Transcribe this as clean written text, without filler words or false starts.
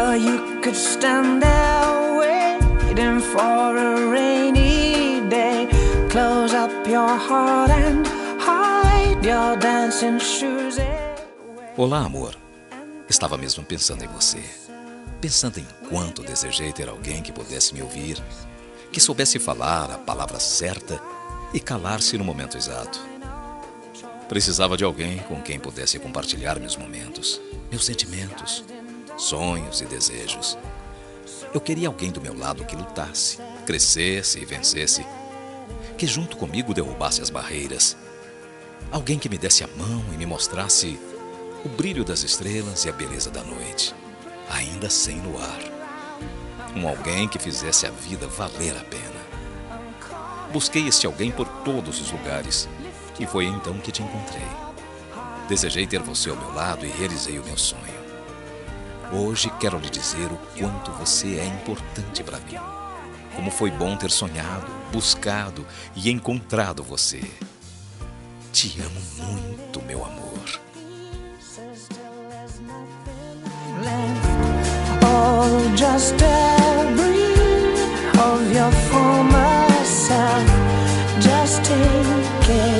Or you could stand there waiting for a rainy day. Close up your heart and hide your dancing shoes away. Olá, amor. Estava mesmo pensando em você. Pensando em quanto desejei ter alguém que pudesse me ouvir, que soubesse falar a palavra certa e calar-se no momento exato. Precisava de alguém com quem pudesse compartilhar meus momentos, meus sentimentos, sonhos e desejos. Eu queria alguém do meu lado que lutasse, crescesse e vencesse, que junto comigo derrubasse as barreiras. Alguém que me desse a mão e me mostrasse o brilho das estrelas e a beleza da noite, ainda sem luar. Alguém que fizesse a vida valer a pena. Busquei este alguém por todos os lugares e foi então que te encontrei. Desejei ter você ao meu lado e realizei o meu sonho. Hoje quero lhe dizer o quanto você é importante para mim. Como foi bom ter sonhado, buscado e encontrado você. Te amo muito, meu amor. Oh, just a breath of your former self. Just take it.